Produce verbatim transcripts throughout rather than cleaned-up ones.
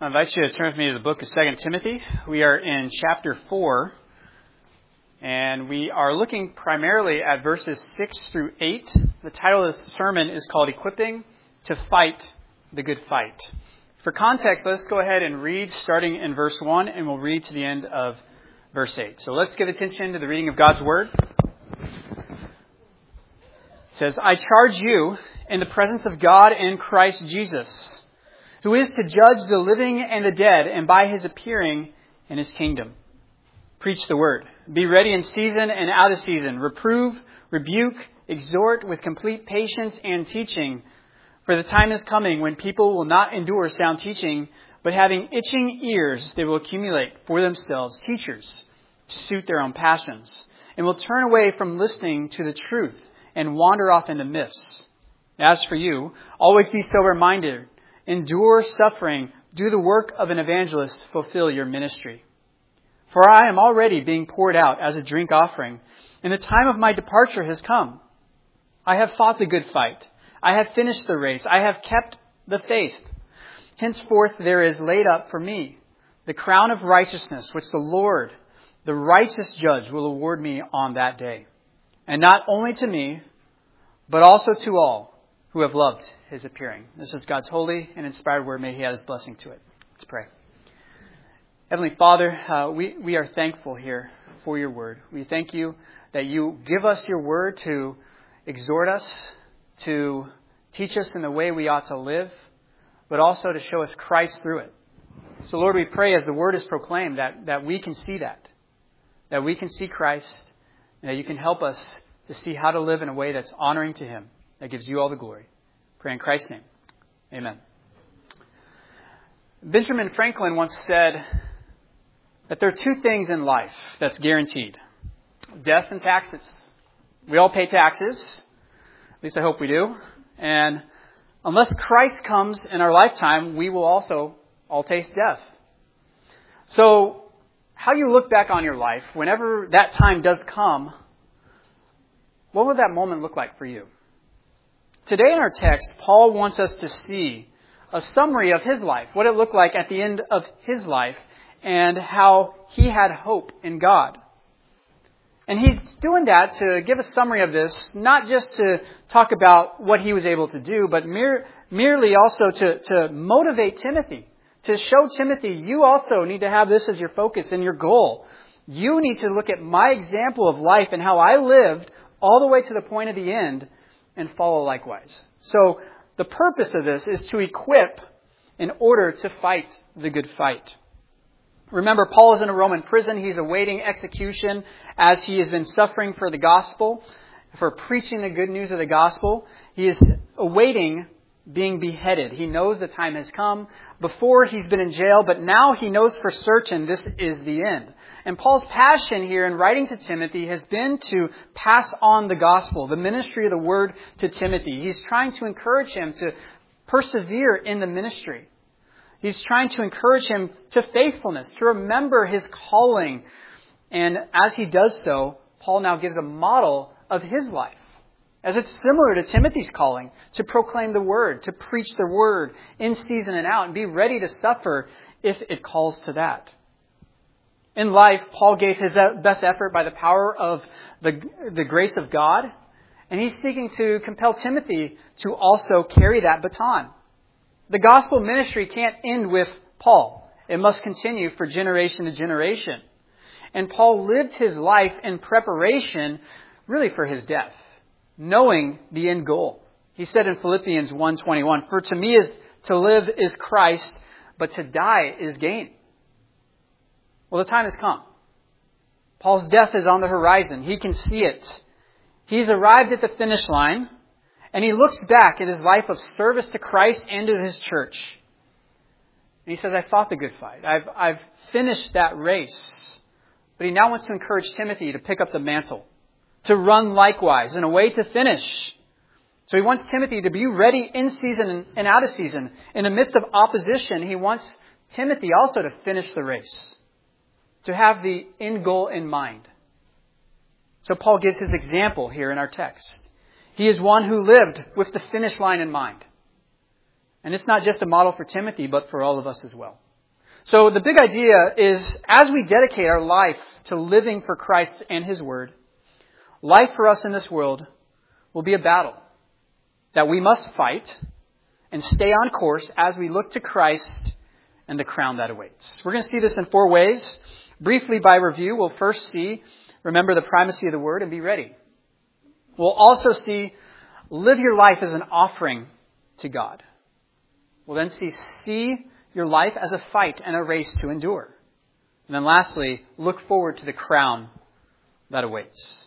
I invite you to turn with me to the book of Second Timothy. We are in chapter four, and we are looking primarily at verses six through eight. The title of the sermon is called Equipping to Fight the Good Fight. For context, let's go ahead and read starting in verse one, and we'll read to the end of verse eight. So let's give attention to the reading of God's Word. It says, I charge you in the presence of God and Christ Jesus, who is to judge the living and the dead, and by his appearing in his kingdom. Preach the word. Be ready in season and out of season. Reprove, rebuke, exhort with complete patience and teaching. For the time is coming when people will not endure sound teaching, but having itching ears, they will accumulate for themselves teachers to suit their own passions, and will turn away from listening to the truth and wander off into myths. As for you, always be sober-minded. Endure suffering, do the work of an evangelist, fulfill your ministry. For I am already being poured out as a drink offering, and the time of my departure has come. I have fought the good fight. I have finished the race. I have kept the faith. Henceforth there is laid up for me the crown of righteousness, which the Lord, the righteous judge, will award me on that day. And not only to me, but also to all who have loved his appearing. This is God's holy and inspired word. May he add his blessing to it. Let's pray. Heavenly Father, uh, we, we are thankful here for your word. We thank you that you give us your word to exhort us, to teach us in the way we ought to live, but also to show us Christ through it. So Lord, we pray as the word is proclaimed that, that we can see that, that we can see Christ, and that you can help us to see how to live in a way that's honoring to him, that gives you all the glory. Pray in Christ's name. Amen. Benjamin Franklin once said that there are two things in life that's guaranteed. Death and taxes. We all pay taxes. At least I hope we do. And unless Christ comes in our lifetime, we will also all taste death. So how you look back on your life, whenever that time does come, what would that moment look like for you? Today in our text, Paul wants us to see a summary of his life, what it looked like at the end of his life, and how he had hope in God. And he's doing that to give a summary of this, not just to talk about what he was able to do, but mere, merely also to, to motivate Timothy, to show Timothy, you also need to have this as your focus and your goal. You need to look at my example of life and how I lived all the way to the point of the end, and follow likewise. So the purpose of this is to equip in order to fight the good fight. Remember, Paul is in a Roman prison. He's awaiting execution as he has been suffering for the gospel, for preaching the good news of the gospel. He is awaiting being beheaded. He knows the time has come. Before he's been in jail, but now he knows for certain this is the end. And Paul's passion here in writing to Timothy has been to pass on the gospel, the ministry of the word to Timothy. He's trying to encourage him to persevere in the ministry. He's trying to encourage him to faithfulness, to remember his calling. And as he does so, Paul now gives a model of his life, as it's similar to Timothy's calling, to proclaim the word, to preach the word in season and out, and be ready to suffer if it calls to that. In life, Paul gave his best effort by the power of the, the grace of God, and he's seeking to compel Timothy to also carry that baton. The gospel ministry can't end with Paul. It must continue for generation to generation. And Paul lived his life in preparation really for his death, knowing the end goal. He said in Philippians one twenty-one, for to me is to live is Christ, but to die is gain. Well, the time has come. Paul's death is on the horizon. He can see it. He's arrived at the finish line, and he looks back at his life of service to Christ and to his church. And he says, I fought the good fight. I've, I've finished that race. But he now wants to encourage Timothy to pick up the mantle, to run likewise in a way to finish. So he wants Timothy to be ready in season and out of season. In the midst of opposition, he wants Timothy also to finish the race, to have the end goal in mind. So Paul gives his example here in our text. He is one who lived with the finish line in mind. And it's not just a model for Timothy, but for all of us as well. So the big idea is, as we dedicate our life to living for Christ and His Word, life for us in this world will be a battle that we must fight and stay on course as we look to Christ and the crown that awaits. We're going to see this in four ways. Briefly by review, we'll first see, remember the primacy of the Word and be ready. We'll also see, live your life as an offering to God. We'll then see, see your life as a fight and a race to endure. And then lastly, look forward to the crown that awaits.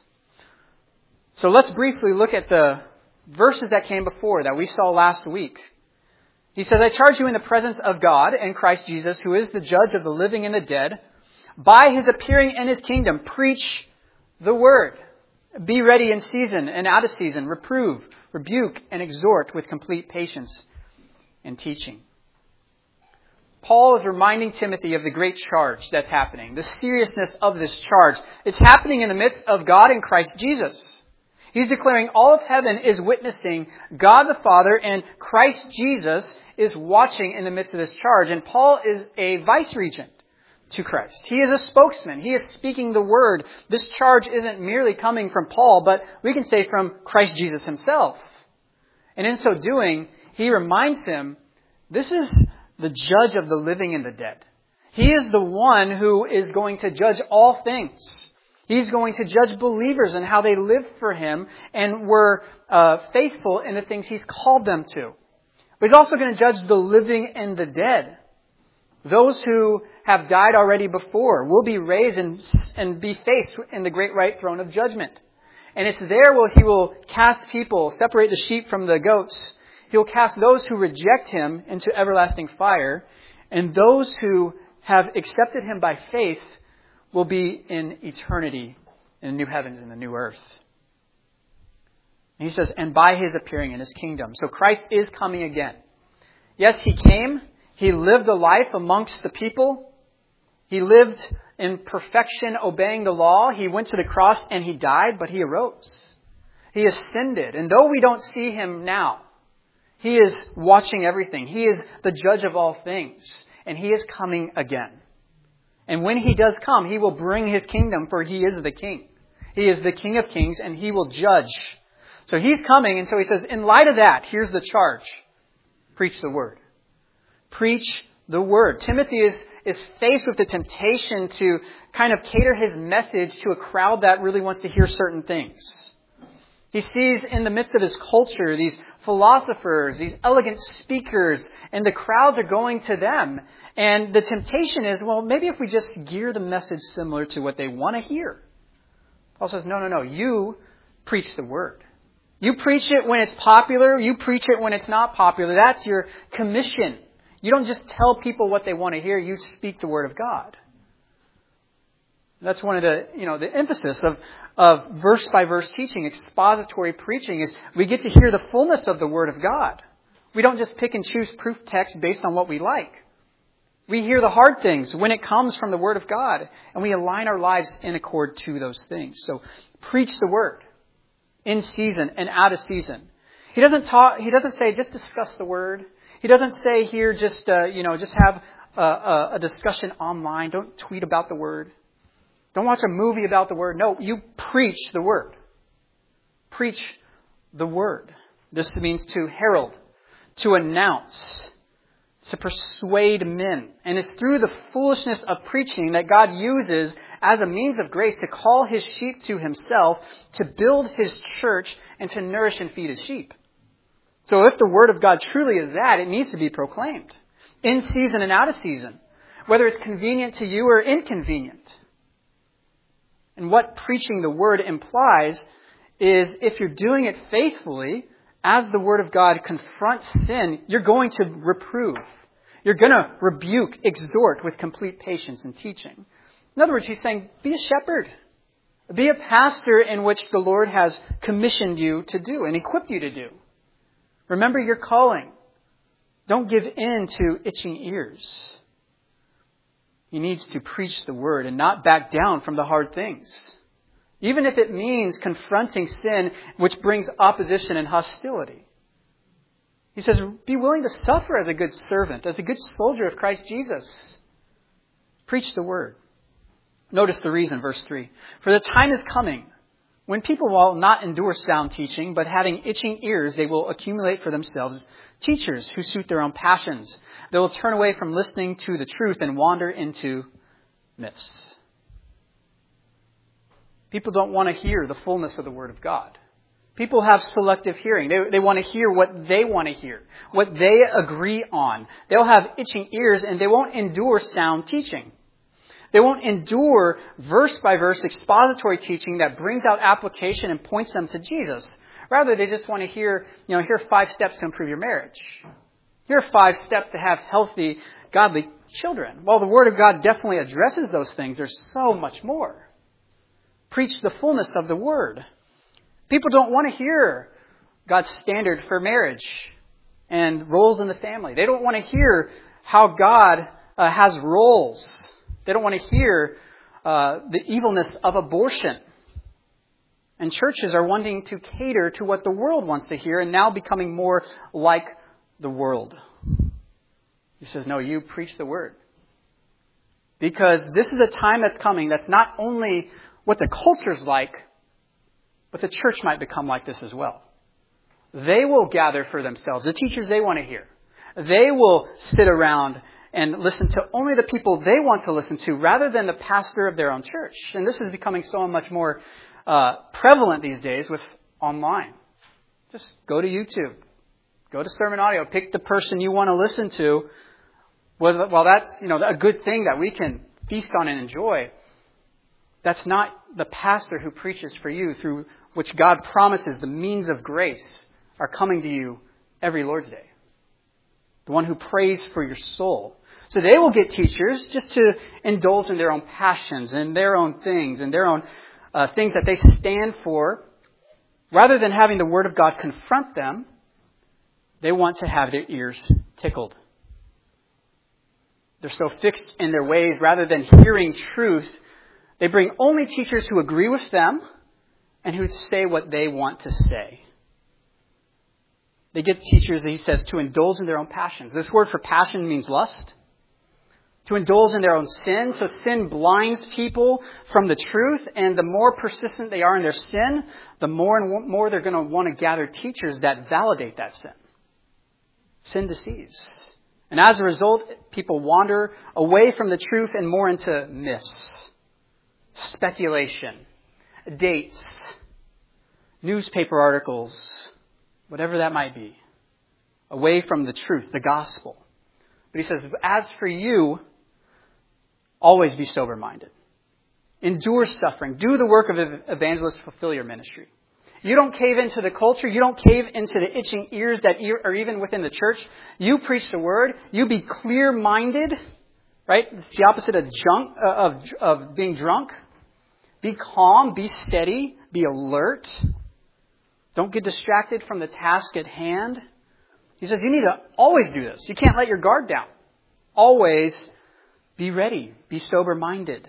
So let's briefly look at the verses that came before that we saw last week. He says, I charge you in the presence of God and Christ Jesus, who is the judge of the living and the dead, by His appearing in His kingdom, preach the word. Be ready in season and out of season. Reprove, rebuke, and exhort with complete patience and teaching. Paul is reminding Timothy of the great charge that's happening, the seriousness of this charge. It's happening in the midst of God and Christ Jesus. He's declaring all of heaven is witnessing God the Father, and Christ Jesus is watching in the midst of this charge. And Paul is a vice-regent to Christ. He is a spokesman. He is speaking the word. This charge isn't merely coming from Paul, but we can say from Christ Jesus Himself. And in so doing, he reminds him, this is the judge of the living and the dead. He is the one who is going to judge all things. He's going to judge believers and how they live for Him and were uh, faithful in the things He's called them to. But He's also going to judge the living and the dead. Those who have died already before will be raised and, and be faced in the great white throne of judgment. And it's there where He will cast people, separate the sheep from the goats. He will cast those who reject Him into everlasting fire. And those who have accepted Him by faith will be in eternity in the new heavens and the new earth. And he says, and by His appearing in His kingdom. So Christ is coming again. Yes, He came. He lived a life amongst the people. He lived in perfection, obeying the law. He went to the cross and He died, but He arose. He ascended. And though we don't see Him now, He is watching everything. He is the judge of all things. And He is coming again. And when He does come, He will bring His kingdom, for He is the King. He is the King of kings, and He will judge. So He's coming, and so He says, in light of that, here's the charge. Preach the word. Preach the word. Timothy is, is faced with the temptation to kind of cater his message to a crowd that really wants to hear certain things. He sees in the midst of his culture these philosophers, these elegant speakers, and the crowds are going to them. And the temptation is, well, maybe if we just gear the message similar to what they want to hear. Paul says, no, no, no. You preach the word. You preach it when it's popular. You preach it when it's not popular. That's your commission. You don't just tell people what they want to hear. You speak the word of God. That's one of the, you know, the emphasis of, of verse by verse teaching, expository preaching, is we get to hear the fullness of the word of God. We don't just pick and choose proof text based on what we like. We hear the hard things when it comes from the word of God, and we align our lives in accord to those things. So preach the word in season and out of season. He doesn't talk, he doesn't say just discuss the word. He doesn't say here just, uh, you know, just have a, a, a discussion online. Don't tweet about the word. Don't watch a movie about the word. No, you preach the word. Preach the word. This means to herald, to announce, to persuade men. And it's through the foolishness of preaching that God uses as a means of grace to call His sheep to Himself, to build His church, and to nourish and feed His sheep. So if the word of God truly is that, it needs to be proclaimed in season and out of season, whether it's convenient to you or inconvenient. And what preaching the word implies is if you're doing it faithfully, as the word of God confronts sin, you're going to reprove. You're going to rebuke, exhort with complete patience and teaching. In other words, he's saying, be a shepherd. Be a pastor in which the Lord has commissioned you to do and equipped you to do. Remember your calling. Don't give in to itching ears. He needs to preach the word and not back down from the hard things. Even if it means confronting sin, which brings opposition and hostility. He says, be willing to suffer as a good servant, as a good soldier of Christ Jesus. Preach the word. Notice the reason, verse three. For the time is coming when people will not endure sound teaching, but having itching ears, they will accumulate for themselves teachers who suit their own passions. They will turn away from listening to the truth and wander into myths. People don't want to hear the fullness of the Word of God. People have selective hearing. They, they want to hear what they want to hear, what they agree on. They'll have itching ears and they won't endure sound teaching. They won't endure verse-by-verse expository teaching that brings out application and points them to Jesus. Rather, they just want to hear, you know, here are five steps to improve your marriage. Here are five steps to have healthy, godly children. While the Word of God definitely addresses those things, there's so much more. Preach the fullness of the Word. People don't want to hear God's standard for marriage and roles in the family. They don't want to hear how God uh, has roles. They don't want to hear uh, the evilness of abortion. And churches are wanting to cater to what the world wants to hear and now becoming more like the world. He says, no, you preach the word. Because this is a time that's coming that's not only what the culture's like, but the church might become like this as well. They will gather for themselves the teachers they want to hear. They will sit around and listen to only the people they want to listen to rather than the pastor of their own church. And this is becoming so much more uh, prevalent these days with online. Just go to YouTube. Go to Sermon Audio. Pick the person you want to listen to. Well, well, that's, you know, a good thing that we can feast on and enjoy. That's not the pastor who preaches for you, through which God promises the means of grace are coming to you every Lord's Day. The one who prays for your soul. So they will get teachers just to indulge in their own passions and their own things and their own uh, things that they stand for. Rather than having the Word of God confront them, they want to have their ears tickled. They're so fixed in their ways, rather than hearing truth, they bring only teachers who agree with them and who say what they want to say. They get teachers, he says, to indulge in their own passions. This word for passion means lust. To indulge in their own sin. So sin blinds people from the truth. And the more persistent they are in their sin, the more and more they're going to want to gather teachers that validate that sin. Sin deceives. And as a result, people wander away from the truth and more into myths, speculation, dates, newspaper articles, whatever that might be, away from the truth, the gospel. But he says, as for you, always be sober-minded. Endure suffering. Do the work of evangelists. Fulfill your ministry. You don't cave into the culture. You don't cave into the itching ears that are even within the church. You preach the word. You be clear-minded. Right? It's the opposite of, junk, uh, of, of being drunk. Be calm. Be steady. Be alert. Don't get distracted from the task at hand. He says you need to always do this. You can't let your guard down. Always be ready. Be sober-minded.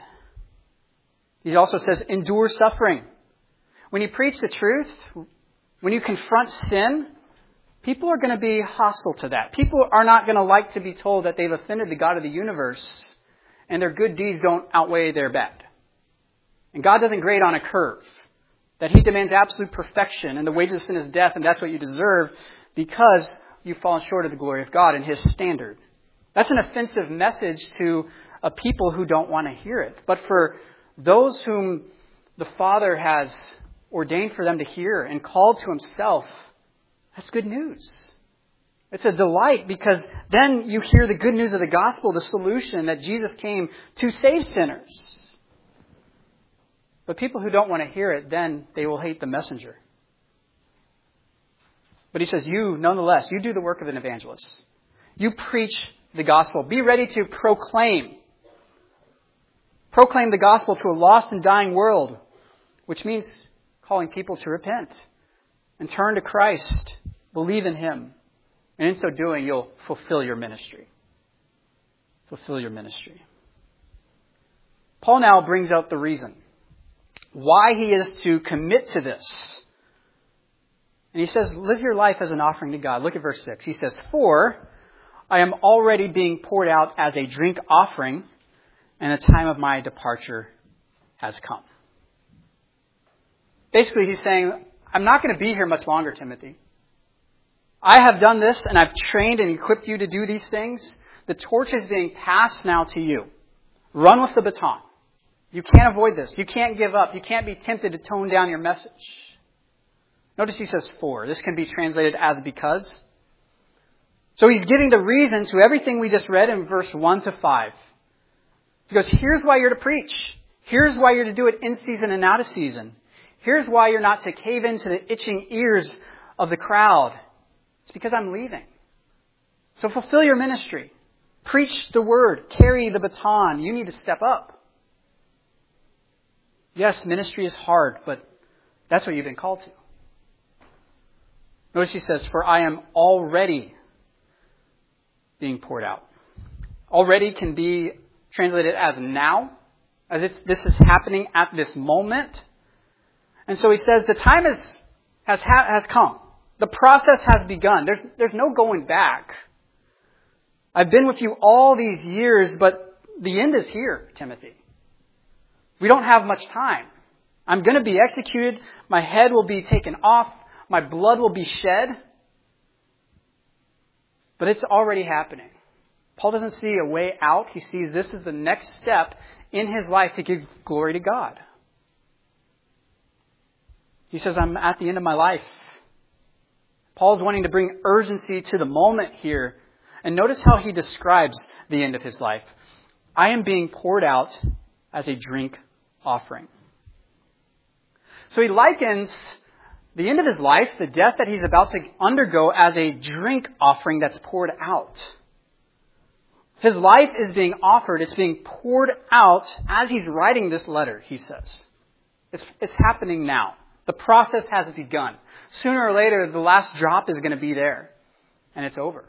He also says endure suffering. When you preach the truth, when you confront sin, people are going to be hostile to that. People are not going to like to be told that they've offended the God of the universe and their good deeds don't outweigh their bad. And God doesn't grade on a curve. That He demands absolute perfection and the wages of sin is death and that's what you deserve because you've fallen short of the glory of God and His standard. That's an offensive message to a people who don't want to hear it. But for those whom the Father has ordained for them to hear and called to Himself, that's good news. It's a delight because then you hear the good news of the gospel, the solution that Jesus came to save sinners. But people who don't want to hear it, then they will hate the messenger. But he says, you, nonetheless, you do the work of an evangelist. You preach the gospel. Be ready to proclaim. Proclaim the gospel to a lost and dying world, which means calling people to repent and turn to Christ, believe in Him. And in so doing, you'll fulfill your ministry. Fulfill your ministry. Paul now brings out the reason why he is to commit to this. And he says, live your life as an offering to God. Look at verse six. He says, for I am already being poured out as a drink offering, and the time of my departure has come. Basically, he's saying, I'm not going to be here much longer, Timothy. I have done this, and I've trained and equipped you to do these things. The torch is being passed now to you. Run with the baton. You can't avoid this. You can't give up. You can't be tempted to tone down your message. Notice he says for. This can be translated as because. So he's giving the reason to everything we just read in verse one to five. He goes, here's why you're to preach. Here's why you're to do it in season and out of season. Here's why you're not to cave into the itching ears of the crowd. It's because I'm leaving. So fulfill your ministry. Preach the word. Carry the baton. You need to step up. Yes, ministry is hard, but that's what you've been called to. Notice he says, for I am already being poured out. Already can be translated as now, as it's, this is happening at this moment. And so he says the time is, has has come. The process has begun. There's, there's no going back. I've been with you all these years, but the end is here, Timothy. We don't have much time. I'm going to be executed. My head will be taken off. My blood will be shed. But it's already happening. Paul doesn't see a way out. He sees this is the next step in his life to give glory to God. He says, I'm at the end of my life. Paul's wanting to bring urgency to the moment here. And notice how he describes the end of his life. I am being poured out as a drink offering. So he likens the end of his life, the death that he's about to undergo, as a drink offering that's poured out. His life is being offered. It's being poured out as he's writing this letter, he says. It's, it's happening now. The process has begun. Sooner or later, the last drop is going to be there. And it's over.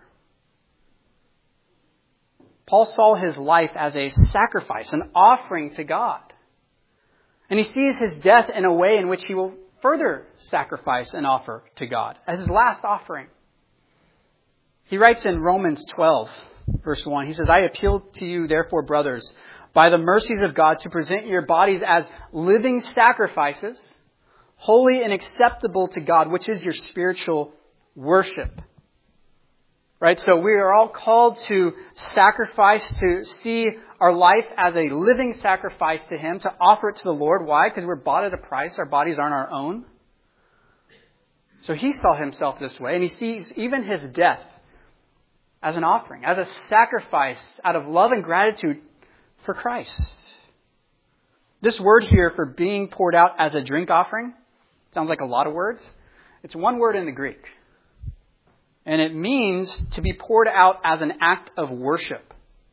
Paul saw his life as a sacrifice, an offering to God. And he sees his death in a way in which he will further sacrifice and offer to God as his last offering. He writes in Romans twelve, verse one, he says, I appeal to you, therefore, brothers, by the mercies of God, to present your bodies as living sacrifices, holy and acceptable to God, which is your spiritual worship. Right? So we are all called to sacrifice, to see our life as a living sacrifice to Him, to offer it to the Lord. Why? Because we're bought at a price. Our bodies aren't our own. So He saw Himself this way, and He sees even His death as an offering, as a sacrifice out of love and gratitude for Christ. This word here for being poured out as a drink offering sounds like a lot of words. It's one word in the Greek. And it means to be poured out as an act of worship.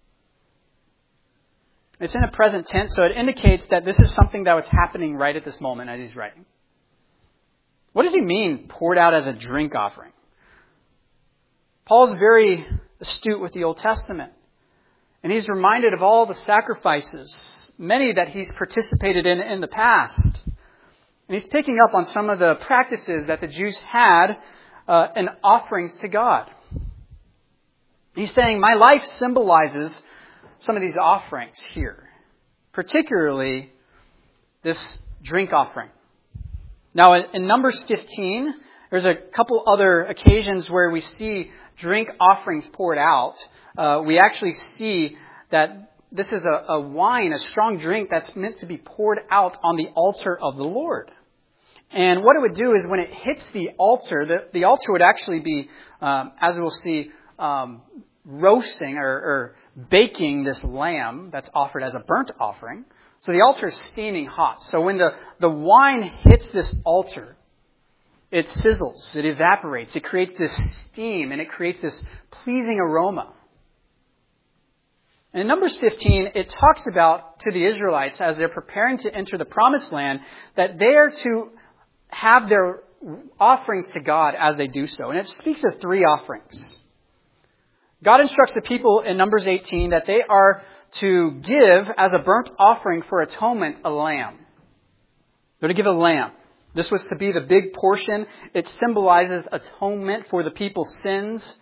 It's in a present tense, so it indicates that this is something that was happening right at this moment as he's writing. What does he mean, poured out as a drink offering? Paul's very astute with the Old Testament. And he's reminded of all the sacrifices, many that he's participated in in the past. And he's picking up on some of the practices that the Jews had uh, in offerings to God. He's saying, my life symbolizes some of these offerings here, particularly this drink offering. Now, in, in Numbers fifteen, there's a couple other occasions where we see drink offerings poured out. Uh, we actually see that this is a, a wine, a strong drink that's meant to be poured out on the altar of the Lord. And what it would do is when it hits the altar, the, the altar would actually be, um, as we'll see, um, roasting or, or baking this lamb that's offered as a burnt offering. So the altar is steaming hot. So when the, the wine hits this altar, it sizzles, it evaporates, it creates this steam, and it creates this pleasing aroma. And in Numbers fifteen, it talks about to the Israelites as they're preparing to enter the promised land that they are to have their offerings to God as they do so. And it speaks of three offerings. God instructs the people in Numbers eighteen that they are to give as a burnt offering for atonement a lamb. They're to give a lamb. This was to be the big portion. It symbolizes atonement for the people's sins.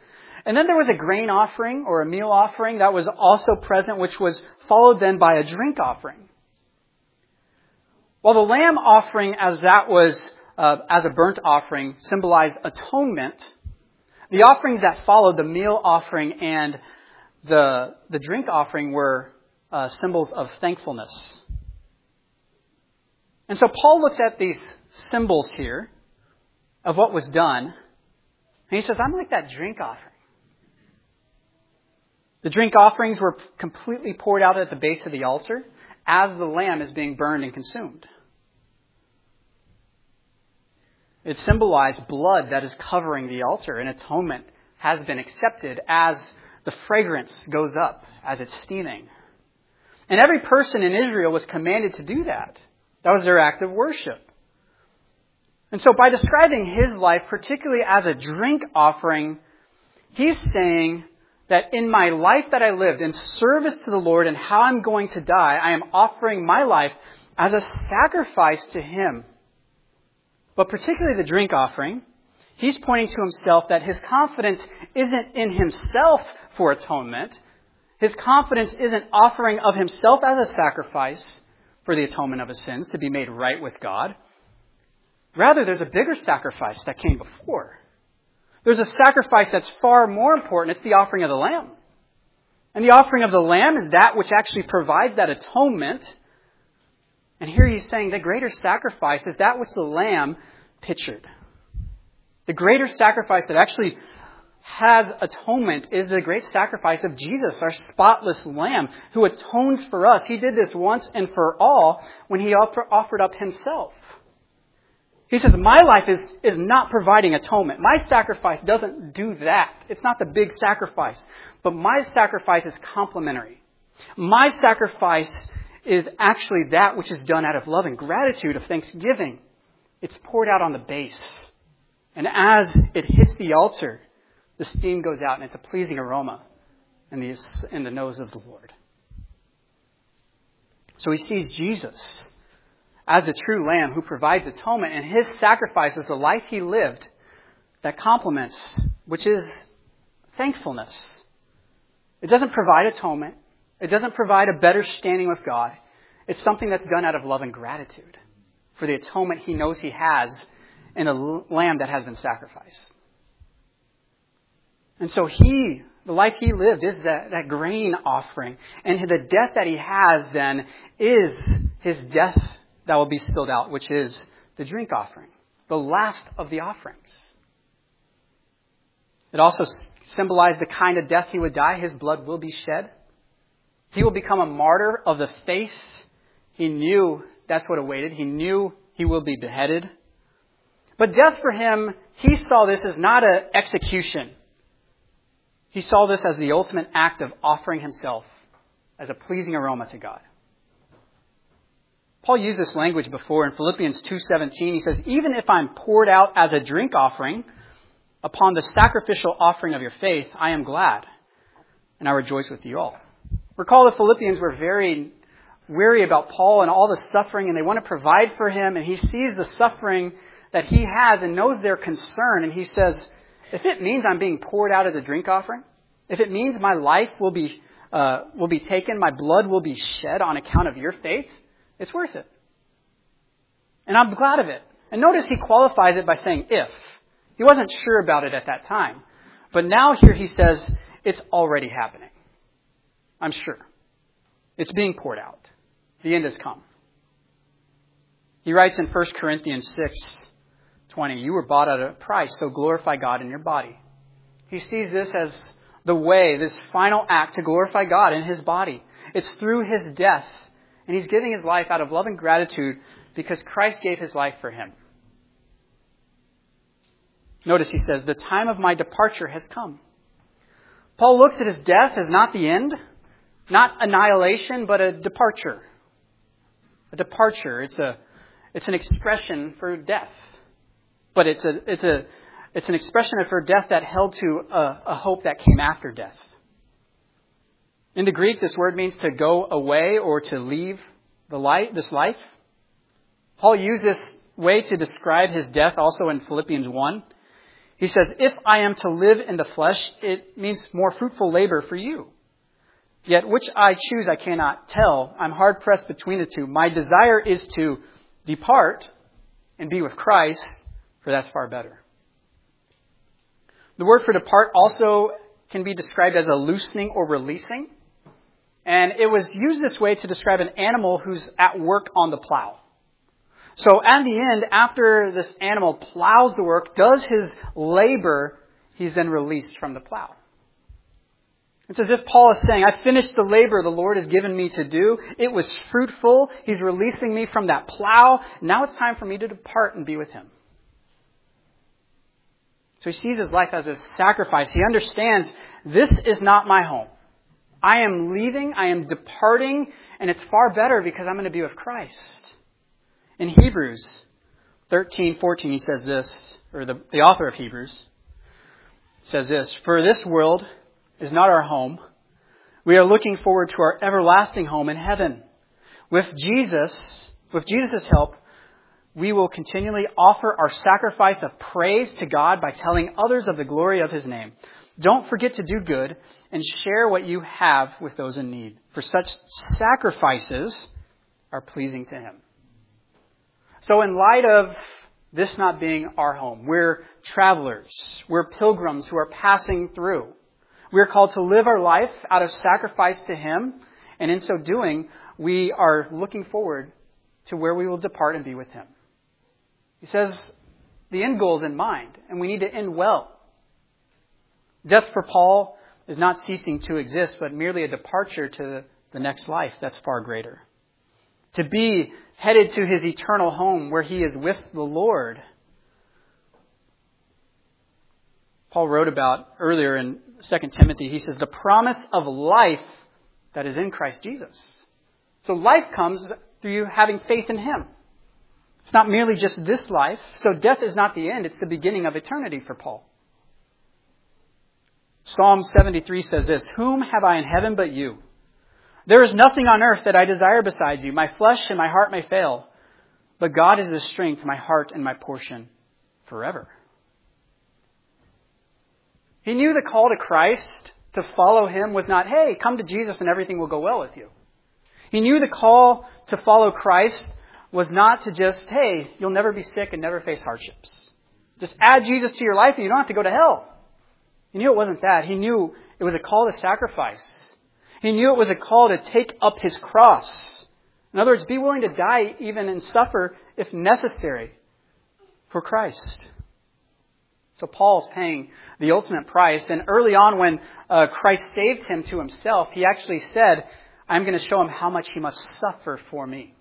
And then there was a grain offering or a meal offering that was also present, which was followed then by a drink offering. While the lamb offering, as that was uh, as a burnt offering, symbolized atonement, the offerings that followed, the meal offering and the the drink offering, were uh, symbols of thankfulness. And so Paul looks at these symbols here of what was done, and he says, I'm like that drink offering. The drink offerings were completely poured out at the base of the altar as the lamb is being burned and consumed. It symbolized blood that is covering the altar, and atonement has been accepted as the fragrance goes up, as it's steaming. And every person in Israel was commanded to do that. That was their act of worship. And so by describing his life, particularly as a drink offering, he's saying that in my life that I lived, in service to the Lord and how I'm going to die, I am offering my life as a sacrifice to Him. But particularly the drink offering, he's pointing to himself that his confidence isn't in himself for atonement. His confidence isn't offering of himself as a sacrifice for the atonement of his sins to be made right with God. Rather, there's a bigger sacrifice that came before. There's a sacrifice that's far more important. It's the offering of the lamb. And the offering of the lamb is that which actually provides that atonement. And here he's saying the greater sacrifice is that which the lamb pictured. The greater sacrifice that actually has atonement is the great sacrifice of Jesus, our spotless lamb, who atones for us. He did this once and for all when he offered up himself. He says, my life is, is not providing atonement. My sacrifice doesn't do that. It's not the big sacrifice. But my sacrifice is complementary. My sacrifice is actually that which is done out of love and gratitude, of thanksgiving. It's poured out on the base. And as it hits the altar, the steam goes out and it's a pleasing aroma in the, in the nose of the Lord. So he sees Jesus as the true lamb who provides atonement, and his sacrifice is the life he lived that complements, which is thankfulness. It doesn't provide atonement. It doesn't provide a better standing with God. It's something that's done out of love and gratitude for the atonement he knows he has in a lamb that has been sacrificed. And so he, the life he lived is that, that grain offering. And the death that he has then is his death that will be spilled out, which is the drink offering, the last of the offerings. It also symbolized the kind of death he would die. His blood will be shed. He will become a martyr of the faith. He knew that's what awaited. He knew he will be beheaded. But death for him, he saw this as not an execution. He saw this as the ultimate act of offering himself as a pleasing aroma to God. Paul used this language before in Philippians two seventeen. He says, even if I'm poured out as a drink offering upon the sacrificial offering of your faith, I am glad, and I rejoice with you all. Recall the Philippians were very weary about Paul and all the suffering, and they want to provide for him, and he sees the suffering that he has and knows their concern, and he says, if it means I'm being poured out as a drink offering, if it means my life will be uh, will be taken, my blood will be shed on account of your faith, it's worth it. And I'm glad of it. And notice he qualifies it by saying if. He wasn't sure about it at that time. But now here he says, it's already happening. I'm sure. It's being poured out. The end has come. He writes in First Corinthians six twenty, you were bought at a price, so glorify God in your body. He sees this as the way, this final act to glorify God in his body. It's through his death. And he's giving his life out of love and gratitude because Christ gave his life for him. Notice he says, the time of my departure has come. Paul looks at his death as not the end, not annihilation, but a departure. A departure. It's a, it's an expression for death. But it's a, it's a, it's an expression for death that held to a, a hope that came after death. In the Greek, this word means to go away or to leave the light, this life. Paul used this way to describe his death also in Philippians one. He says, if I am to live in the flesh, it means more fruitful labor for you. Yet which I choose I cannot tell. I'm hard pressed between the two. My desire is to depart and be with Christ, for that's far better. The word for depart also can be described as a loosening or releasing. And it was used this way to describe an animal who's at work on the plow. So at the end, after this animal plows the work, does his labor, he's then released from the plow. It's as if Paul is saying, I finished the labor the Lord has given me to do. It was fruitful. He's releasing me from that plow. Now it's time for me to depart and be with him. So he sees his life as a sacrifice. He understands this is not my home. I am leaving. I am departing. And it's far better because I'm going to be with Christ. In Hebrews thirteen fourteen, he says this, or the, the author of Hebrews says this, for this world is not our home. We are looking forward to our everlasting home in heaven. With Jesus, with Jesus' help, we will continually offer our sacrifice of praise to God by telling others of the glory of his name. Don't forget to do good and share what you have with those in need, for such sacrifices are pleasing to him. So in light of this not being our home, we're travelers, we're pilgrims who are passing through. We're called to live our life out of sacrifice to him, and in so doing, we are looking forward to where we will depart and be with him. He says the end goal is in mind, and we need to end well. Death for Paul is not ceasing to exist, but merely a departure to the next life that's far greater. To be headed to his eternal home where he is with the Lord. Paul wrote about earlier in Second Timothy, he says, the promise of life that is in Christ Jesus. So life comes through you having faith in him. It's not merely just this life. So death is not the end. It's the beginning of eternity for Paul. Psalm seventy-three says this, whom have I in heaven but you? There is nothing on earth that I desire besides you. My flesh and my heart may fail, but God is the strength, my heart and my portion forever. He knew the call to Christ to follow him was not, hey, come to Jesus and everything will go well with you. He knew the call to follow Christ was not to just, hey, you'll never be sick and never face hardships. Just add Jesus to your life and you don't have to go to hell. He knew it wasn't that. He knew it was a call to sacrifice. He knew it was a call to take up his cross. In other words, be willing to die even and suffer if necessary for Christ. So Paul's paying the ultimate price. And early on when uh, Christ saved him to himself, he actually said, I'm going to show him how much he must suffer for me.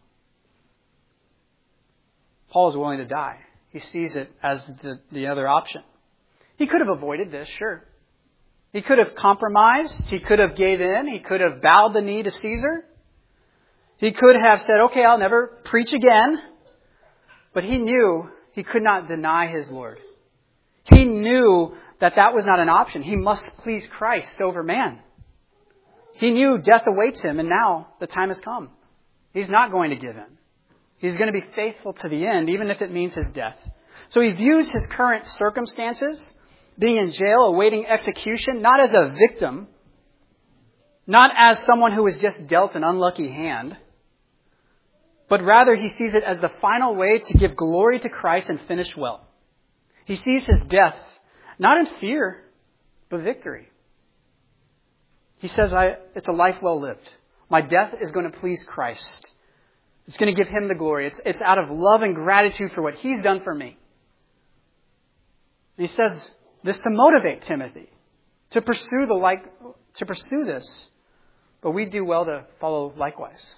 Paul is willing to die. He sees it as the, the other option. He could have avoided this, sure. He could have compromised. He could have gave in. He could have bowed the knee to Caesar. He could have said, okay, I'll never preach again. But he knew he could not deny his Lord. He knew that that was not an option. He must please Christ over man. He knew death awaits him, and now the time has come. He's not going to give in. He's going to be faithful to the end, even if it means his death. So he views his current circumstances, being in jail, awaiting execution, not as a victim, not as someone who was just dealt an unlucky hand, but rather he sees it as the final way to give glory to Christ and finish well. He sees his death not in fear, but victory. He says, I, it's a life well lived. My death is going to please Christ. It's going to give him the glory. It's, it's out of love and gratitude for what he's done for me. And he says this to motivate Timothy to pursue the like, to pursue this. But we do well to follow likewise.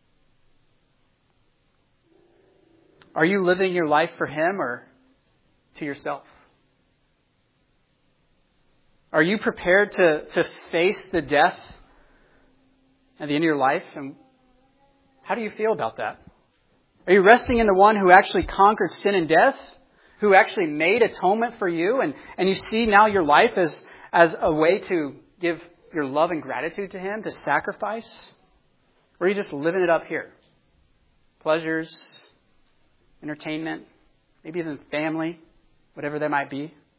Are you living your life for him or to yourself? Are you prepared to, to face the death at the end of your life? And how do you feel about that? Are you resting in the one who actually conquered sin and death? Who actually made atonement for you? And, and you see now your life as, as a way to give your love and gratitude to him, to sacrifice? Or are you just living it up here? Pleasures, entertainment, maybe even family, whatever that might be.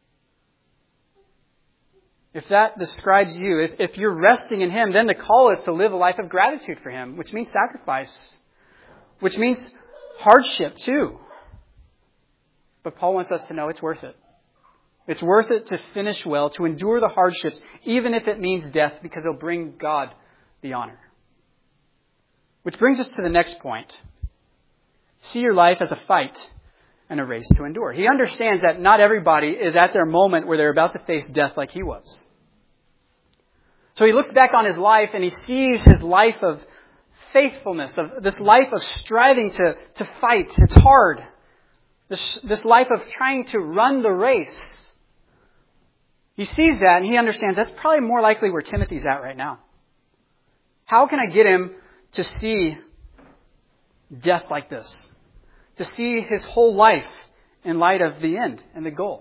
if that describes you, if, if you're resting in Him, then the call is to live a life of gratitude for Him, which means sacrifice, which means hardship too. But Paul wants us to know it's worth it. It's worth it to finish well, to endure the hardships, even if it means death, because it'll bring God the honor. Which brings us to the next point. See your life as a fight and a race to endure. He understands that not everybody is at their moment where they're about to face death like he was. So he looks back on his life and he sees his life of faithfulness, of this life of striving to, to fight. It's hard. This, this life of trying to run the race. He sees that and he understands that's probably more likely where Timothy's at right now. How can I get him to see death like this? To see his whole life in light of the end and the goal.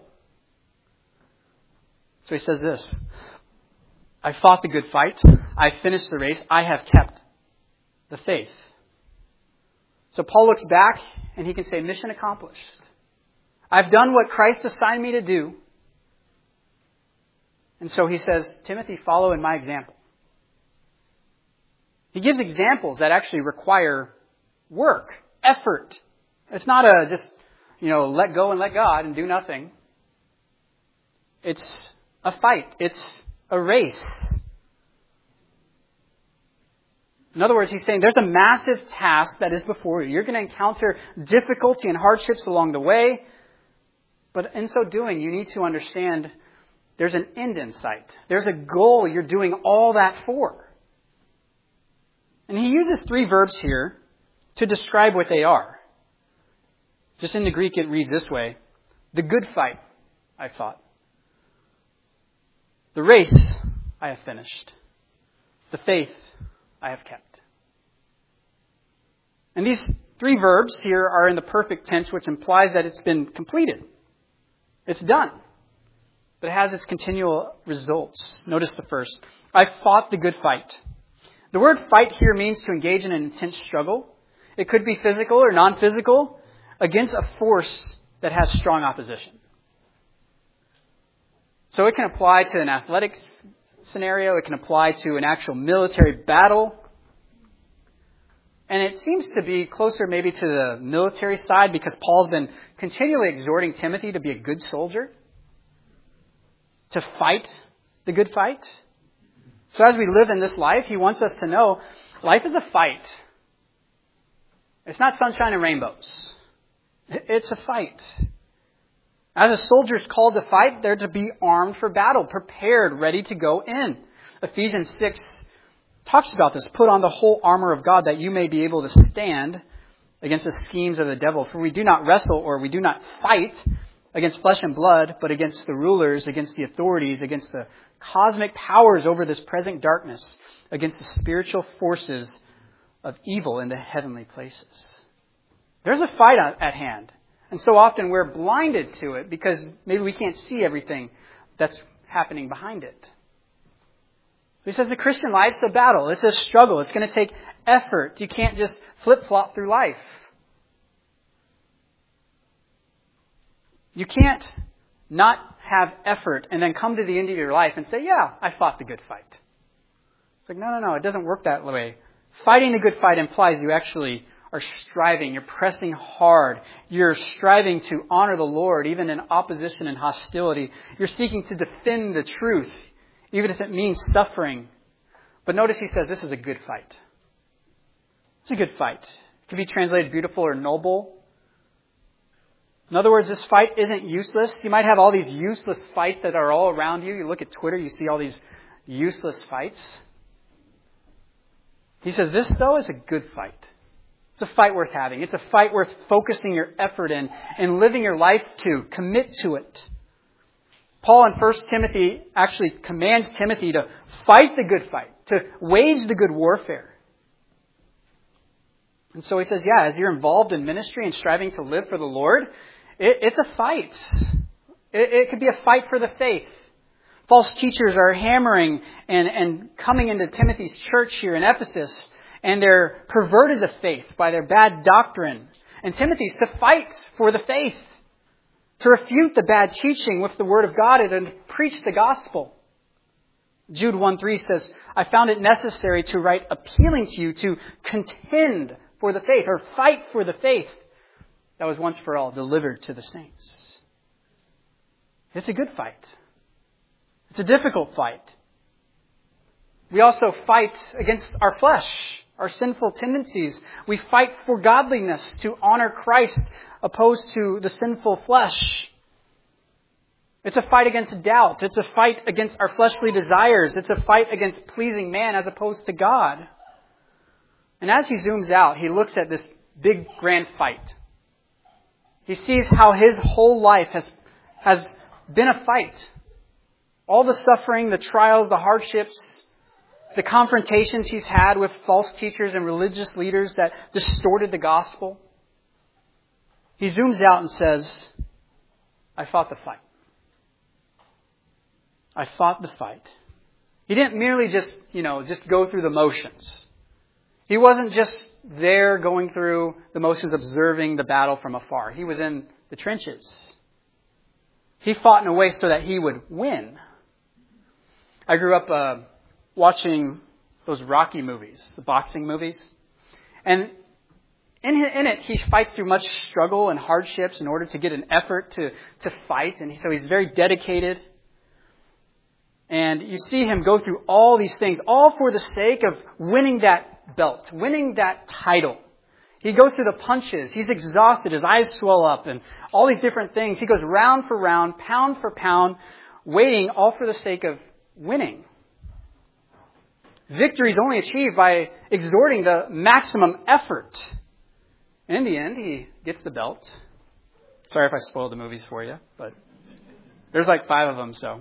So he says this, I fought the good fight. I finished the race. I have kept the faith. So Paul looks back and he can say, mission accomplished. I've done what Christ assigned me to do. And so he says, Timothy, follow in my example. He gives examples that actually require work, effort. It's not a just, you know, let go and let God and do nothing. It's a fight. It's a race. In other words, he's saying there's a massive task that is before you. You're going to encounter difficulty and hardships along the way. But in so doing, you need to understand there's an end in sight. There's a goal you're doing all that for. And he uses three verbs here to describe what they are. Just in the Greek, it reads this way. The good fight I fought. The race I have finished. The faith I have kept. And these three verbs here are in the perfect tense, which implies that it's been completed. It's done. But it has its continual results. Notice the first. I fought the good fight. The word fight here means to engage in an intense struggle. It could be physical or non-physical against a force that has strong opposition. So it can apply to an athletics scenario. It can apply to an actual military battle. And it seems to be closer maybe to the military side because Paul's been continually exhorting Timothy to be a good soldier, to fight the good fight. So as we live in this life, he wants us to know life is a fight. It's not sunshine and rainbows. It's a fight. As a soldier is called to fight, they're to be armed for battle, prepared, ready to go in. Ephesians six talks about this. Put on the whole armor of God that you may be able to stand against the schemes of the devil. For we do not wrestle or we do not fight against flesh and blood, but against the rulers, against the authorities, against the cosmic powers over this present darkness, against the spiritual forces of evil in the heavenly places. There's a fight at hand. And so often we're blinded to it because maybe we can't see everything that's happening behind it. He says the Christian life's a battle. It's a struggle. It's going to take effort. You can't just flip-flop through life. You can't not have effort and then come to the end of your life and say, yeah, I fought the good fight. It's like, no, no, no, it doesn't work that way. Fighting the good fight implies you actually are striving. You're pressing hard. You're striving to honor the Lord, even in opposition and hostility. You're seeking to defend the truth, even if it means suffering. But notice he says this is a good fight. It's a good fight. It can be translated beautiful or noble. In other words, this fight isn't useless. You might have all these useless fights that are all around you. You look at Twitter, you see all these useless fights. He says this, though, is a good fight. It's a fight worth having. It's a fight worth focusing your effort in and living your life to. Commit to it. Paul in First Timothy actually commands Timothy to fight the good fight, to wage the good warfare. And so he says, yeah, as you're involved in ministry and striving to live for the Lord, it, it's a fight. It, it could be a fight for the faith. False teachers are hammering and, and coming into Timothy's church here in Ephesus, and they're perverted the faith by their bad doctrine. And Timothy's to fight for the faith, to refute the bad teaching with the Word of God and to preach the gospel. Jude one three says, I found it necessary to write appealing to you to contend for the faith, or fight for the faith that was once for all delivered to the saints. It's a good fight. It's a difficult fight. We also fight against our flesh, our sinful tendencies. We fight for godliness, to honor Christ, opposed to the sinful flesh. It's a fight against doubt. It's a fight against our fleshly desires. It's a fight against pleasing man as opposed to God. And as he zooms out, he looks at this big, grand fight. He sees how his whole life has, has been a fight. All the suffering, the trials, the hardships, the confrontations he's had with false teachers and religious leaders that distorted the gospel. He zooms out and says, I fought the fight. I fought the fight. He didn't merely just, you know, just go through the motions. He wasn't just there going through the motions, observing the battle from afar. He was in the trenches. He fought in a way so that he would win. I grew up uh, watching those Rocky movies, the boxing movies. And in, in it, he fights through much struggle and hardships in order to get an effort to, to fight. And so he's very dedicated. And you see him go through all these things, all for the sake of winning that belt, winning that title. He goes through the punches. He's exhausted. His eyes swell up and all these different things. He goes round for round, pound for pound, waiting all for the sake of winning. Victory is only achieved by exerting the maximum effort. In the end, he gets the belt. Sorry if I spoiled the movies for you, but there's like five of them, so.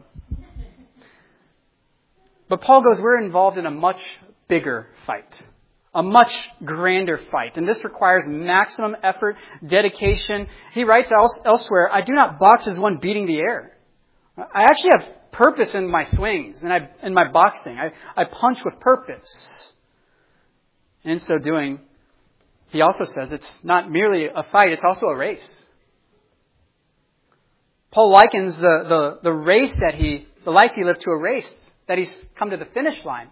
But Paul goes, we're involved in a much bigger fight. A much grander fight. And this requires maximum effort, dedication. He writes elsewhere, I do not box as one beating the air. I actually have purpose in my swings and I, in my boxing. I, I punch with purpose. And in so doing, he also says it's not merely a fight, it's also a race. Paul likens the, the, the race that he, the life he lived to a race, that he's come to the finish line.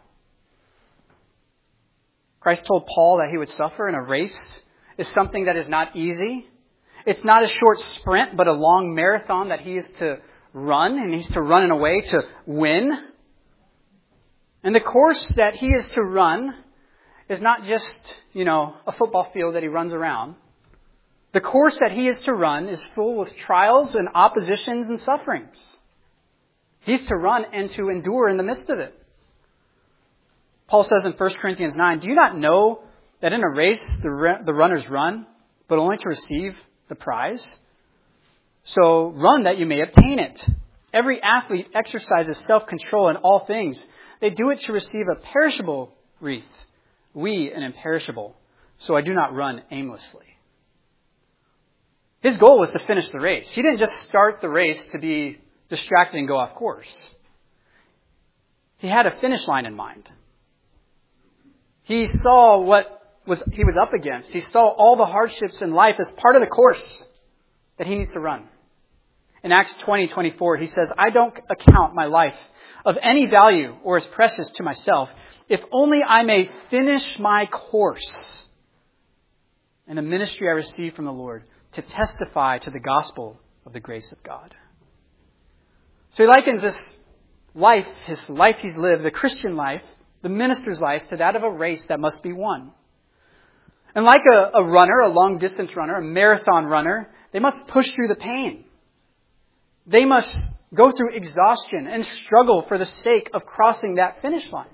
Christ told Paul that he would suffer, and a race is something that is not easy. It's not a short sprint, but a long marathon that he is to run, and he's to run in a way to win. And the course that he is to run is not just, you know, a football field that he runs around. The course that he is to run is full of trials and oppositions and sufferings. He's to run and to endure in the midst of it. Paul says in First Corinthians nine, do you not know that in a race the, the runners run, but only to receive the prize? So run that you may obtain it. Every athlete exercises self-control in all things. They do it to receive a perishable wreath, we an imperishable. So I do not run aimlessly. His goal was to finish the race. He didn't just start the race to be distracted and go off course. He had a finish line in mind. He saw what was he was up against. He saw all the hardships in life as part of the course that he needs to run. In Acts twenty twenty-four, he says, I don't account my life of any value or as precious to myself, if only I may finish my course in the ministry I received from the Lord to testify to the gospel of the grace of God. So he likens this life, his life he's lived, the Christian life, the minister's life, to that of a race that must be won. And like a, a runner, a long-distance runner, a marathon runner, they must push through the pain. They must go through exhaustion and struggle for the sake of crossing that finish line.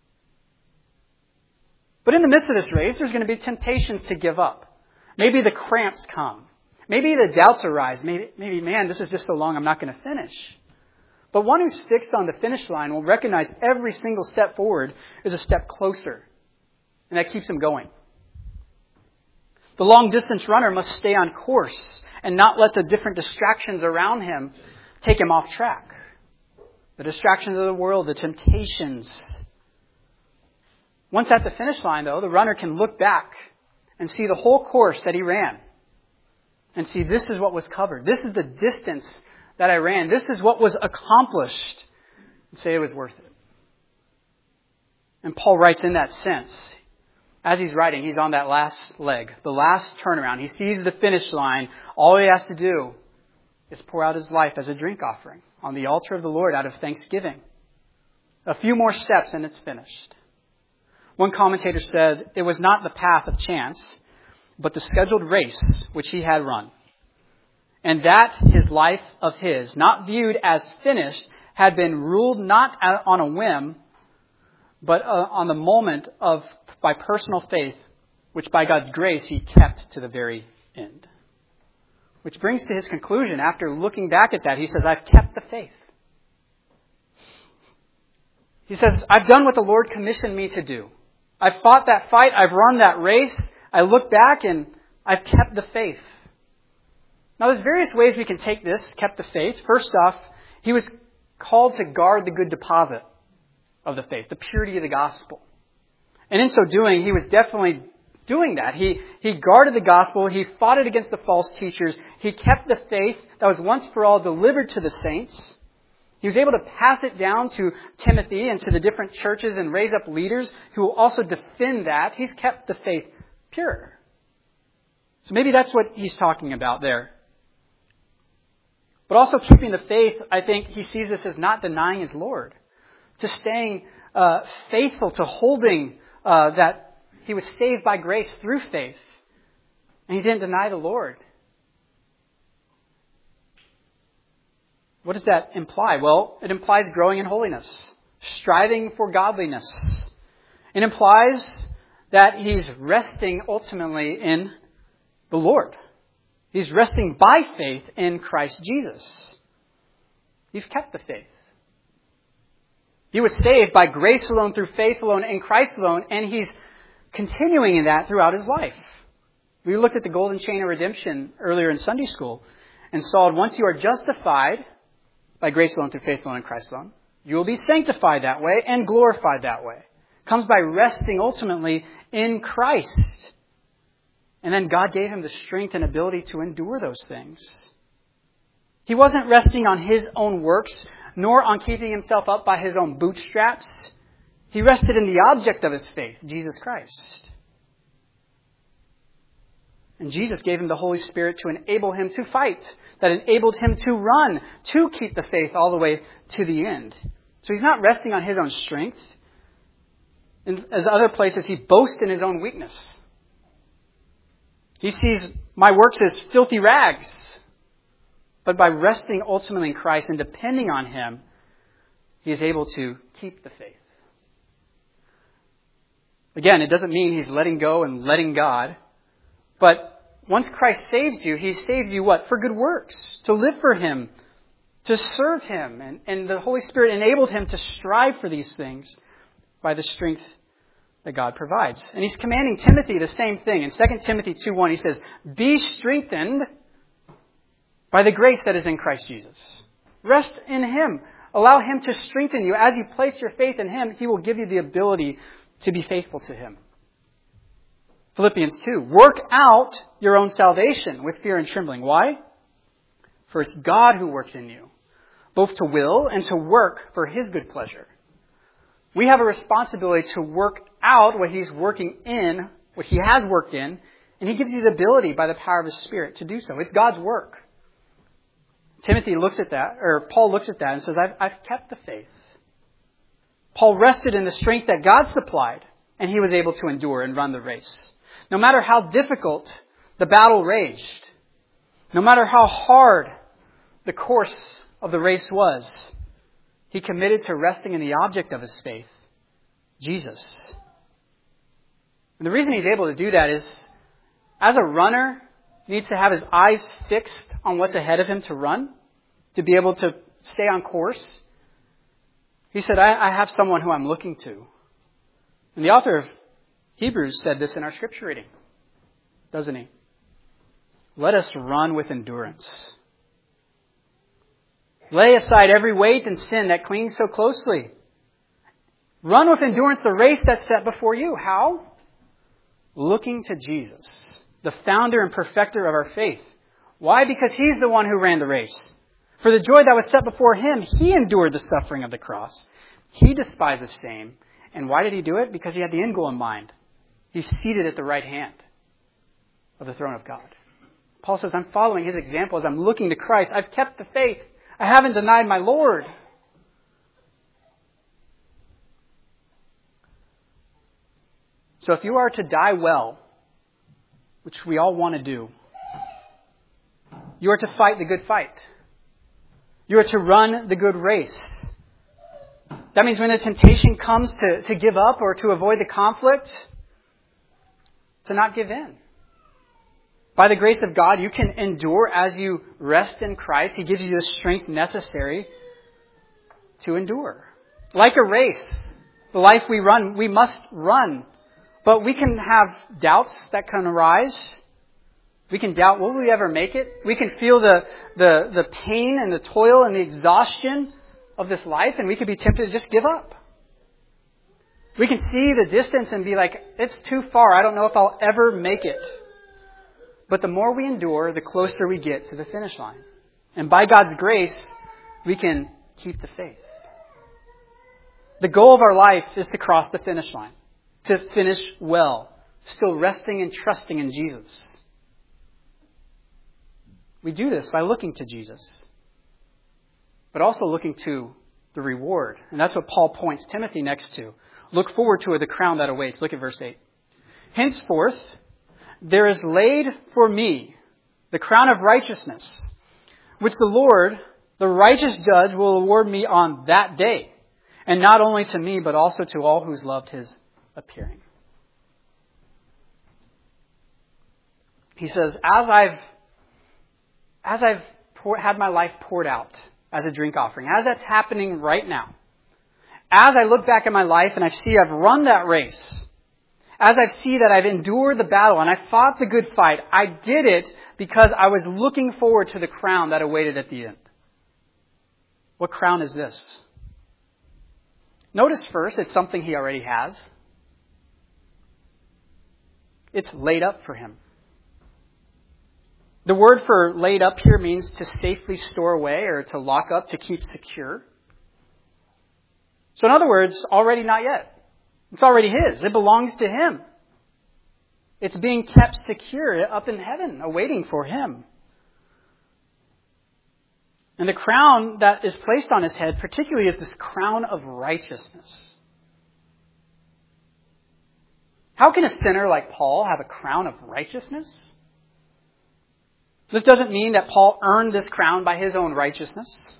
But in the midst of this race, there's going to be temptations to give up. Maybe the cramps come. Maybe the doubts arise. Maybe, maybe, man, this is just so long, I'm not going to finish. But one who's fixed on the finish line will recognize every single step forward is a step closer. And that keeps him going. The long-distance runner must stay on course and not let the different distractions around him take him off track. The distractions of the world, the temptations. Once at the finish line, though, the runner can look back and see the whole course that he ran. And see, this is what was covered. This is the distance that I ran. This is what was accomplished. And say it was worth it. And Paul writes in that sense, as he's writing, he's on that last leg, the last turnaround. He sees the finish line. All he has to do is pour out his life as a drink offering on the altar of the Lord out of thanksgiving. A few more steps and it's finished. One commentator said it was not the path of chance, but the scheduled race which he had run. And that his life of his, not viewed as finished, had been ruled not on a whim, but on the moment of by personal faith, which by God's grace he kept to the very end. Which brings to his conclusion, after looking back at that, he says, I've kept the faith. He says, I've done what the Lord commissioned me to do. I've fought that fight. I've run that race. I look back and I've kept the faith. Now there's various ways we can take this, kept the faith. First off, he was called to guard the good deposit of the faith, the purity of the gospel. And in so doing, he was definitely doing that. He, he guarded the gospel. He fought it against the false teachers. He kept the faith that was once for all delivered to the saints. He was able to pass it down to Timothy and to the different churches and raise up leaders who will also defend that. He's kept the faith pure. So maybe that's what he's talking about there. But also keeping the faith, I think he sees this as not denying his Lord. To staying uh, faithful, to holding uh, that he was saved by grace through faith. And he didn't deny the Lord. What does that imply? Well, it implies growing in holiness, striving for godliness. It implies that he's resting ultimately in the Lord. He's resting by faith in Christ Jesus. He's kept the faith. He was saved by grace alone, through faith alone, in Christ alone, and he's continuing in that throughout his life. We looked at the golden chain of redemption earlier in Sunday school and saw once you are justified by grace alone, through faith alone, in Christ alone, you will be sanctified that way and glorified that way. It comes by resting ultimately in Christ. And then God gave him the strength and ability to endure those things. He wasn't resting on his own works, nor on keeping himself up by his own bootstraps. He rested in the object of his faith, Jesus Christ. And Jesus gave him the Holy Spirit to enable him to fight, that enabled him to run, to keep the faith all the way to the end. So he's not resting on his own strength. And as other places, he boasts in his own weakness. He sees my works as filthy rags. But by resting ultimately in Christ and depending on him, he is able to keep the faith. Again, it doesn't mean he's letting go and letting God. But once Christ saves you, he saves you what? For good works. To live for him. To serve him. And, and the Holy Spirit enabled him to strive for these things by the strength that God provides. And he's commanding Timothy the same thing. In Second Timothy two one, he says, be strengthened by the grace that is in Christ Jesus. Rest in him. Allow him to strengthen you. As you place your faith in him, he will give you the ability to be faithful to him. Philippians two, work out your own salvation with fear and trembling. Why? For it's God who works in you, both to will and to work for his good pleasure. We have a responsibility to work out what he's working in, what he has worked in, and he gives you the ability by the power of his Spirit to do so. It's God's work. Timothy looks at that, or Paul looks at that and says, I've, I've kept the faith. Paul rested in the strength that God supplied, and he was able to endure and run the race. No matter how difficult the battle raged, no matter how hard the course of the race was, he committed to resting in the object of his faith, Jesus. And the reason he's able to do that is, as a runner needs to have his eyes fixed on what's ahead of him to run, to be able to stay on course. He said, I, I have someone who I'm looking to. And the author of Hebrews said this in our scripture reading, doesn't he? Let us run with endurance. Lay aside every weight and sin that clings so closely. Run with endurance the race that's set before you. How? Looking to Jesus, the founder and perfecter of our faith. Why? Because he's the one who ran the race. For the joy that was set before him, he endured the suffering of the cross. He despised the shame And why did he do it? Because he had the end goal in mind. He's seated at the right hand of the throne of God. Paul says, I'm following his example as I'm looking to Christ. I've kept the faith. I haven't denied my Lord. So if you are to die well, which we all want to do, you are to fight the good fight. You are to run the good race. That means when a temptation comes to, to give up or to avoid the conflict, to not give in. By the grace of God, you can endure as you rest in Christ. He gives you the strength necessary to endure. Like a race, the life we run, we must run. But we can have doubts that can arise. We can doubt, will we ever make it? We can feel the, the, the pain and the toil and the exhaustion of this life, and we could be tempted to just give up. We can see the distance and be like, it's too far. I don't know if I'll ever make it. But the more we endure, the closer we get to the finish line. And by God's grace, we can keep the faith. The goal of our life is to cross the finish line. To finish well. Still resting and trusting in Jesus. We do this by looking to Jesus. But also looking to the reward. And that's what Paul points Timothy next to. Look forward to the crown that awaits. Look at verse eight. Henceforth, there is laid for me the crown of righteousness, which the Lord, the righteous judge, will award me on that day. And not only to me, but also to all who's loved his appearing. He says, as I've, as I've pour, had my life poured out as a drink offering, as that's happening right now, as I look back at my life and I see I've run that race, as I see that I've endured the battle and I fought the good fight, I did it because I was looking forward to the crown that awaited at the end. What crown is this? Notice first, it's something he already has. It's laid up for him. The word for laid up here means to safely store away or to lock up, to keep secure. So in other words, already not yet. It's already his. It belongs to him. It's being kept secure up in heaven, awaiting for him. And the crown that is placed on his head, particularly, is this crown of righteousness. How can a sinner like Paul have a crown of righteousness? This doesn't mean that Paul earned this crown by his own righteousness.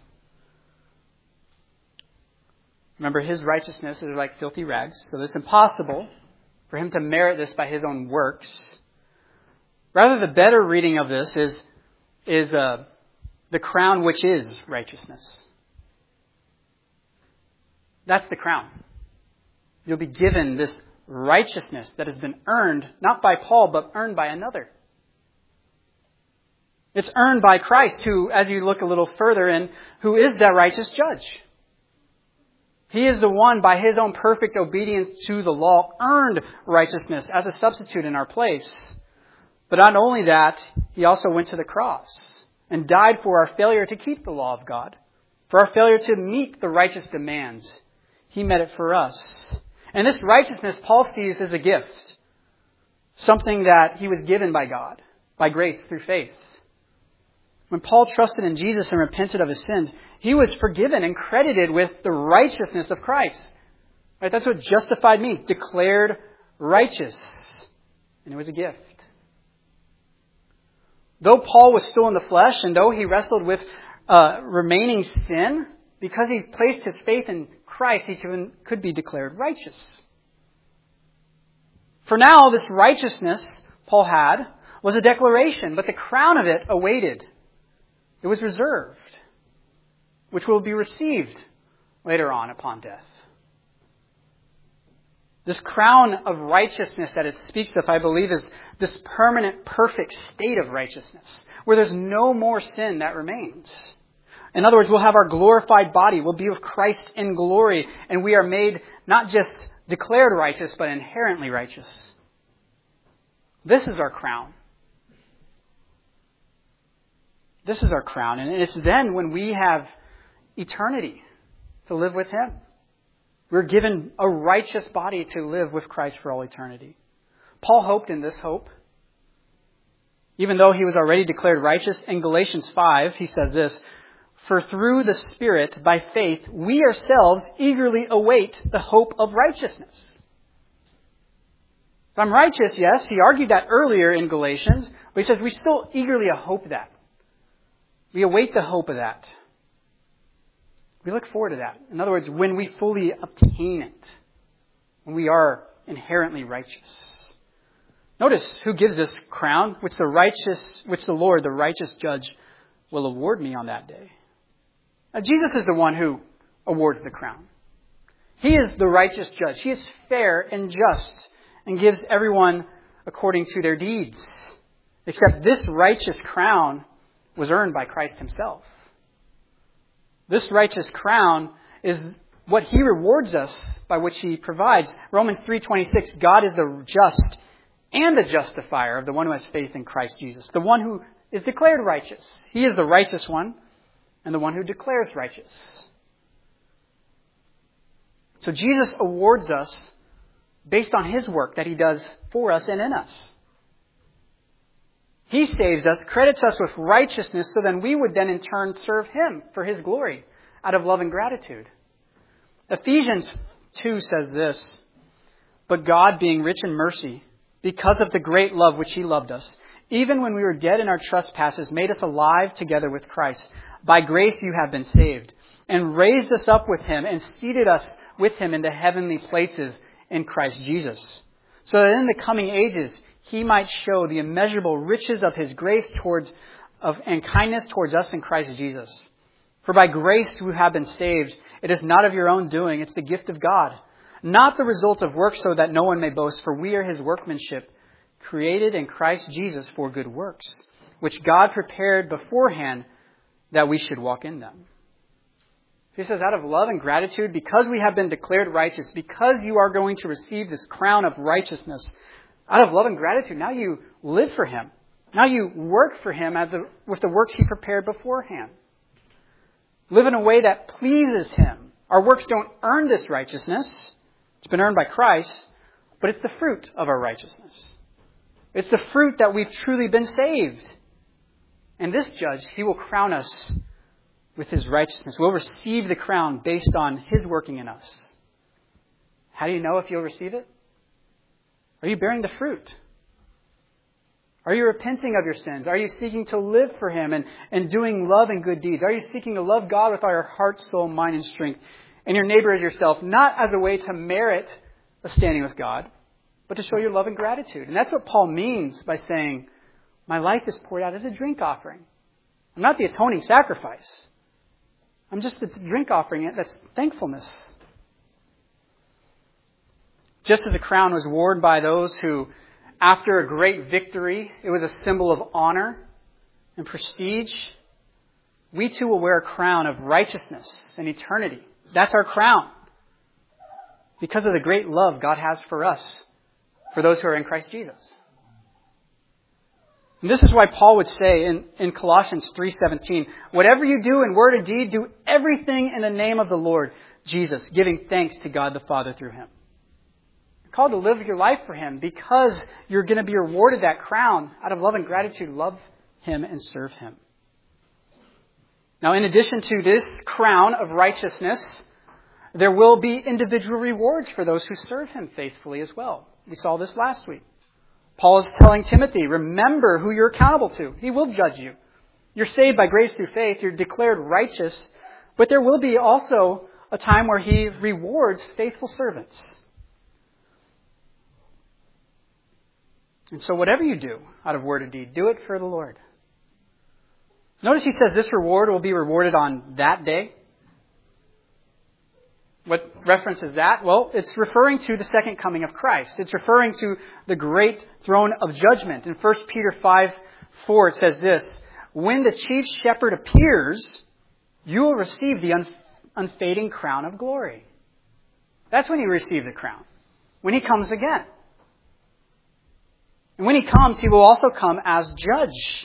Remember, his righteousness is like filthy rags, so it's impossible for him to merit this by his own works. Rather, the better reading of this is, is uh, the crown which is righteousness. That's the crown. You'll be given this righteousness that has been earned, not by Paul, but earned by another. It's earned by Christ, who, as you look a little further in, who is that righteous judge. He is the one, by his own perfect obedience to the law, earned righteousness as a substitute in our place. But not only that, he also went to the cross and died for our failure to keep the law of God, for our failure to meet the righteous demands. He met it for us. And this righteousness Paul sees as a gift, something that he was given by God, by grace through faith. When Paul trusted in Jesus and repented of his sins, he was forgiven and credited with the righteousness of Christ. Right? That's what justified means. Declared righteous. And it was a gift. Though Paul was still in the flesh and though he wrestled with uh, remaining sin, because he placed his faith in Christ, he could be declared righteous. For now, this righteousness Paul had was a declaration, but the crown of it awaited. It was reserved, which will be received later on upon death. This crown of righteousness that it speaks of, I believe, is this permanent, perfect state of righteousness, where there's no more sin that remains. In other words, we'll have our glorified body. We'll be with Christ in glory, and we are made not just declared righteous, but inherently righteous. This is our crown. This is our crown. And it's then when we have eternity to live with him. We're given a righteous body to live with Christ for all eternity. Paul hoped in this hope. Even though he was already declared righteous, in Galatians five, he says this, "For through the Spirit, by faith, we ourselves eagerly await the hope of righteousness." If I'm righteous, yes, he argued that earlier in Galatians, but he says we still eagerly hope that. We await the hope of that. We look forward to that. In other words, when we fully obtain it, when we are inherently righteous. Notice who gives this crown, which the righteous, which the Lord, the righteous judge, will award me on that day. Now, Jesus is the one who awards the crown. He is the righteous judge. He is fair and just and gives everyone according to their deeds. Except this righteous crown was earned by Christ himself. This righteous crown is what he rewards us by which he provides. Romans three twenty-six, God is the just and the justifier of the one who has faith in Christ Jesus. The one who is declared righteous. He is the righteous one and the one who declares righteous. So Jesus awards us based on his work that he does for us and in us. He saves us, credits us with righteousness, so then we would then in turn serve him for his glory out of love and gratitude. Ephesians two says this, "But God, being rich in mercy, because of the great love which he loved us, even when we were dead in our trespasses, made us alive together with Christ. By grace you have been saved, and raised us up with him, and seated us with him in the heavenly places in Christ Jesus, so that in the coming ages he might show the immeasurable riches of his grace towards of and kindness towards us in Christ Jesus. For by grace you have been saved. It is not of your own doing, it's the gift of God, not the result of works, so that no one may boast. For we are his workmanship, created in Christ Jesus for good works, which God prepared beforehand that we should walk in them." He says, out of love and gratitude, because we have been declared righteous, because you are going to receive this crown of righteousness, out of love and gratitude, now you live for him. Now you work for him at the, with the works he prepared beforehand. Live in a way that pleases him. Our works don't earn this righteousness. It's been earned by Christ, but it's the fruit of our righteousness. It's the fruit that we've truly been saved. And this judge, he will crown us with his righteousness. We'll receive the crown based on his working in us. How do you know if you'll receive it? Are you bearing the fruit? Are you repenting of your sins? Are you seeking to live for him and, and doing love and good deeds? Are you seeking to love God with all your heart, soul, mind, and strength, and your neighbor as yourself, not as a way to merit a standing with God, but to show your love and gratitude? And that's what Paul means by saying, my life is poured out as a drink offering. I'm not the atoning sacrifice. I'm just the drink offering. That's thankfulness. Just as a crown was worn by those who, after a great victory, it was a symbol of honor and prestige, we too will wear a crown of righteousness and eternity. That's our crown. Because of the great love God has for us, for those who are in Christ Jesus. And this is why Paul would say in, in Colossians three seventeen, "Whatever you do in word or deed, do everything in the name of the Lord Jesus, giving thanks to God the Father through him." You're called to live your life for him because you're going to be rewarded that crown out of love and gratitude. Love him and serve him. Now, in addition to this crown of righteousness, there will be individual rewards for those who serve him faithfully as well. We saw this last week. Paul is telling Timothy, remember who you're accountable to. He will judge you. You're saved by grace through faith. You're declared righteous. But there will be also a time where he rewards faithful servants. And so whatever you do out of word or deed, do it for the Lord. Notice he says this reward will be rewarded on that day. What reference is that? Well, it's referring to the second coming of Christ. It's referring to the great throne of judgment. In First Peter five four, it says this, "When the chief shepherd appears, you will receive the un- unfading crown of glory." That's when you receive the crown. When he comes again. And when he comes, he will also come as judge.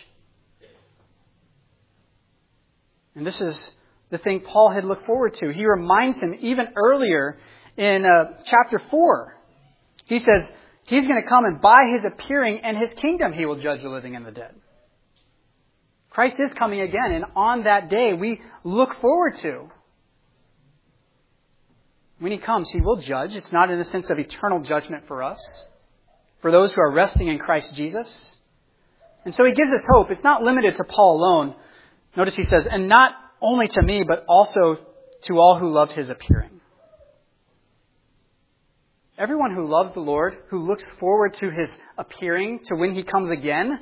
And this is the thing Paul had looked forward to. He reminds him even earlier in uh, chapter four. He says he's going to come, and by his appearing and his kingdom he will judge the living and the dead. Christ is coming again, and on that day we look forward to. When he comes, he will judge. It's not in the sense of eternal judgment for us, for those who are resting in Christ Jesus. And so he gives us hope. It's not limited to Paul alone. Notice he says, and not only to me, but also to all who loved his appearing. Everyone who loves the Lord, who looks forward to his appearing, to when he comes again,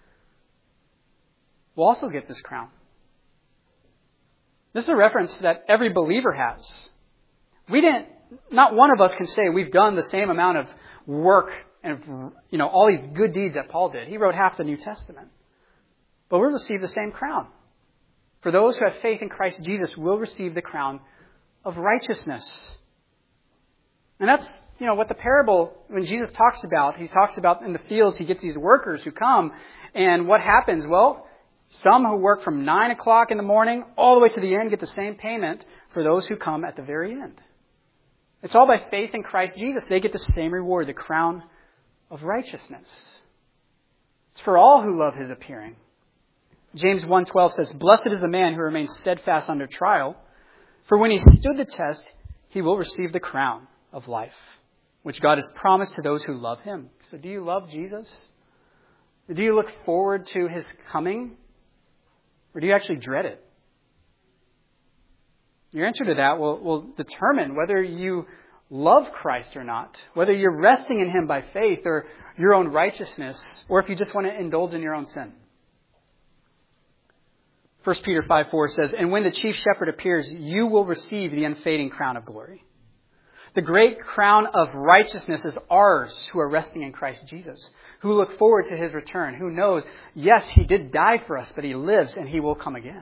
will also get this crown. This is a reference that every believer has. We didn't, not one of us can say we've done the same amount of work and, you know, all these good deeds that Paul did. He wrote half the New Testament. But we'll receive the same crown. For those who have faith in Christ Jesus will receive the crown of righteousness. And that's, you know, what the parable, when Jesus talks about, he talks about in the fields, he gets these workers who come, and what happens? Well, some who work from nine o'clock in the morning all the way to the end get the same payment for those who come at the very end. It's all by faith in Christ Jesus. They get the same reward, the crown of righteousness. It's for all who love his appearing. James one twelve says, blessed is the man who remains steadfast under trial, for when he stood the test, he will receive the crown of life, which God has promised to those who love him. So do you love Jesus? Do you look forward to his coming? Or do you actually dread it? Your answer to that will, will determine whether you love Christ or not, whether you're resting in him by faith or your own righteousness, or if you just want to indulge in your own sin. First Peter five four says, and when the chief shepherd appears, you will receive the unfading crown of glory. The great crown of righteousness is ours who are resting in Christ Jesus, who look forward to his return, who knows, yes, he did die for us, but he lives and he will come again.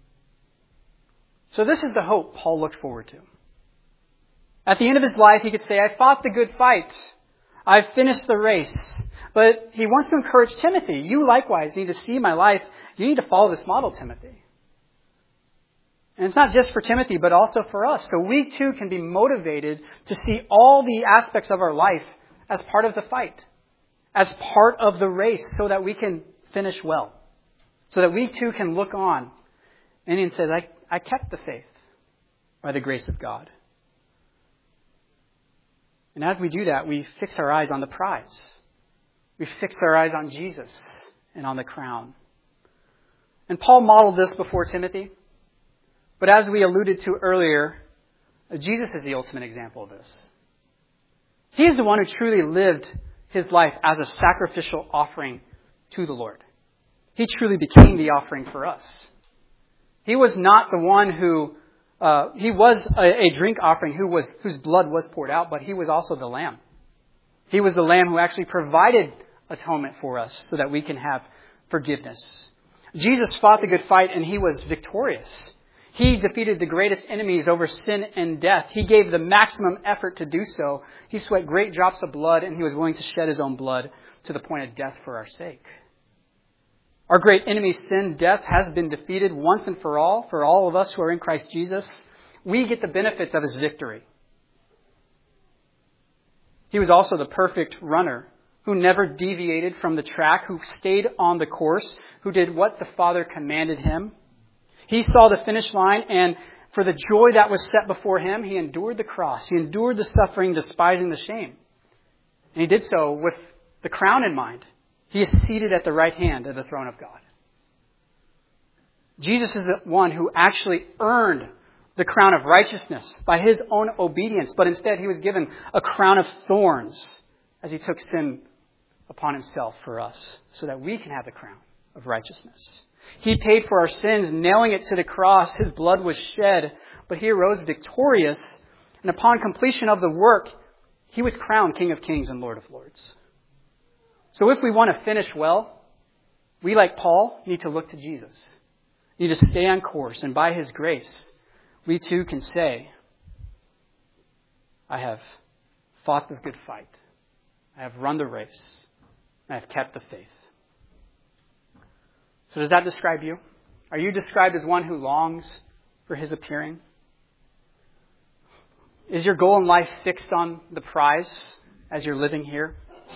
So this is the hope Paul looked forward to. At the end of his life, he could say, I fought the good fight. I've finished the race. But he wants to encourage Timothy. You likewise need to see my life. You need to follow this model, Timothy. And it's not just for Timothy, but also for us. So we too can be motivated to see all the aspects of our life as part of the fight, as part of the race, so that we can finish well. So that we too can look on and say, I, I kept the faith by the grace of God. And as we do that, we fix our eyes on the prize. We fix our eyes on Jesus and on the crown. And Paul modeled this before Timothy. But as we alluded to earlier, Jesus is the ultimate example of this. He is the one who truly lived his life as a sacrificial offering to the Lord. He truly became the offering for us. He was not the one who, uh, he was a, a drink offering who was, whose blood was poured out, but he was also the lamb. He was the lamb who actually provided atonement for us so that we can have forgiveness. Jesus fought the good fight and he was victorious. He defeated the greatest enemies over sin and death. He gave the maximum effort to do so. He sweat great drops of blood and he was willing to shed his own blood to the point of death for our sake. Our great enemy, sin, death, has been defeated once and for all. For all of us who are in Christ Jesus, we get the benefits of his victory. He was also the perfect runner who never deviated from the track, who stayed on the course, who did what the Father commanded him. He saw the finish line, and for the joy that was set before him, he endured the cross. He endured the suffering, despising the shame. And he did so with the crown in mind. He is seated at the right hand of the throne of God. Jesus is the one who actually earned the crown of righteousness by his own obedience, but instead he was given a crown of thorns as he took sin upon himself for us so that we can have the crown of righteousness. He paid for our sins, nailing it to the cross. His blood was shed, but he arose victorious. And upon completion of the work, he was crowned King of Kings and Lord of Lords. So if we want to finish well, we, like Paul, need to look to Jesus. We need to stay on course. And by his grace, we too can say, I have fought the good fight. I have run the race. I have kept the faith. So does that describe you? Are you described as one who longs for his appearing? Is your goal in life fixed on the prize as you're living here?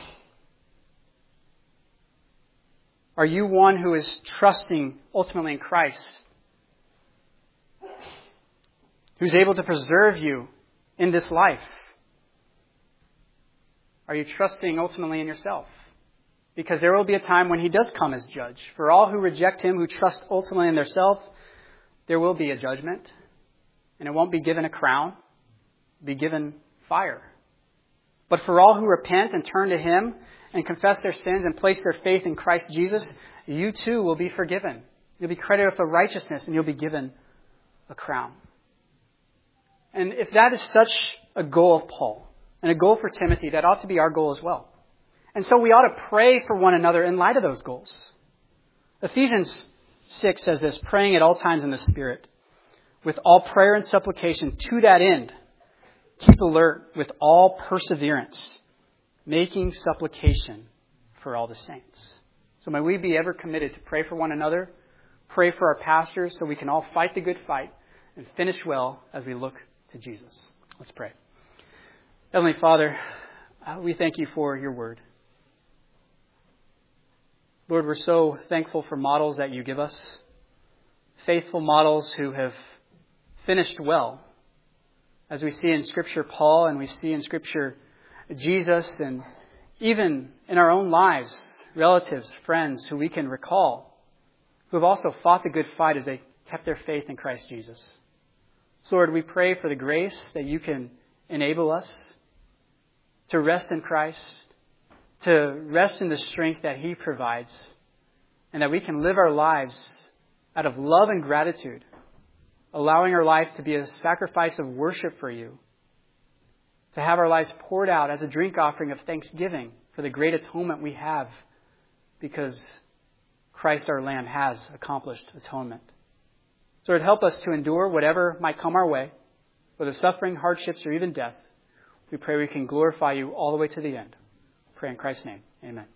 Are you one who is trusting ultimately in Christ, who's able to preserve you in this life? Are you trusting ultimately in yourself? Because there will be a time when He does come as judge. For all who reject Him, who trust ultimately in themselves, there will be a judgment. And it won't be given a crown. It will be given fire. But for all who repent and turn to Him and confess their sins and place their faith in Christ Jesus, you too will be forgiven. You'll be credited with righteousness and you'll be given a crown. And if that is such a goal of Paul and a goal for Timothy, that ought to be our goal as well. And so we ought to pray for one another in light of those goals. Ephesians six says this, praying at all times in the Spirit, with all prayer and supplication to that end. Keep alert with all perseverance, making supplication for all the saints. So may we be ever committed to pray for one another, pray for our pastors so we can all fight the good fight and finish well as we look to Jesus. Let's pray. Heavenly Father, we thank You for Your word. Lord, we're so thankful for models that You give us, faithful models who have finished well. As we see in Scripture Paul and we see in Scripture Jesus, and even in our own lives, relatives, friends who we can recall, who have also fought the good fight as they kept their faith in Christ Jesus. So Lord, we pray for the grace that You can enable us to rest in Christ, to rest in the strength that He provides, and that we can live our lives out of love and gratitude, allowing our life to be a sacrifice of worship for You, to have our lives poured out as a drink offering of thanksgiving for the great atonement we have because Christ our Lamb has accomplished atonement. So Lord, help us to endure whatever might come our way, whether suffering, hardships, or even death. We pray we can glorify You all the way to the end. Pray in Christ's name. Amen.